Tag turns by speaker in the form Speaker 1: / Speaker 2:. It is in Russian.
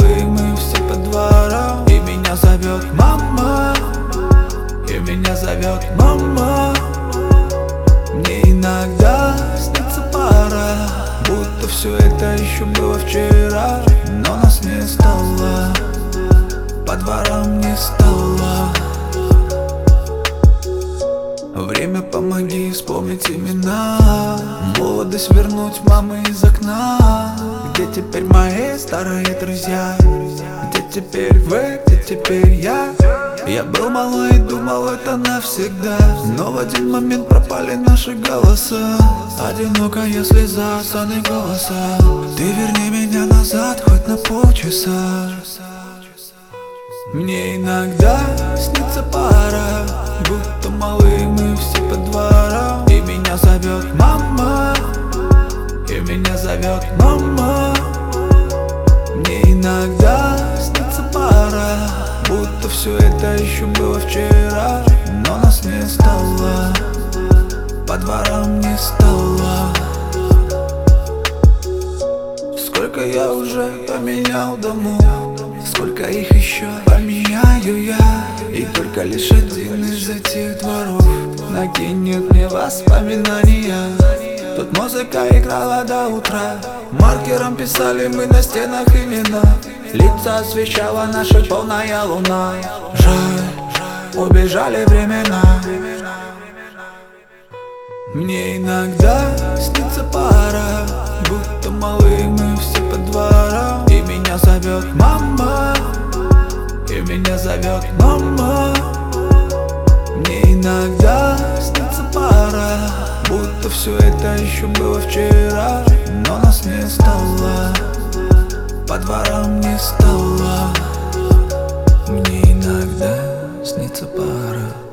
Speaker 1: малые, мы все по дворам. И меня зовет мама, и меня зовет мама. Мне иногда снится пара, будто все это еще было вчера. Но нас не стало, по дворам не стало. Время, помоги вспомнить имена, молодость вернуть мамы из окна. Где теперь мои старые друзья? Где теперь вы, где теперь я? Я был малой и думал, это навсегда, но в один момент пропали наши голоса. Одинокая слеза, сонные голоса. Ты верни меня назад хоть на полчаса. Мне иногда снится пара, будто малые, мы все по дворам. И меня зовет мама, и меня зовет мама. Мне иногда снится пара, будто все это еще было вчера. Но нас не стало, по дворам не стало. Сколько я уже поменял домов, сколько их еще поменяю я. И только лишь один из этих дворов накинет мне воспоминания. Тут музыка играла до утра, маркером писали мы на стенах имена. Лица освещала наша полная луна. Жаль, убежали времена. Мне иногда снится пара, будто малые, мы все по дворам. И меня зовет мама, и меня зовет мама. Мне иногда снится пара, будто все это еще было вчера. Но нас не стало, по дворам не стало. Мне иногда снится пара.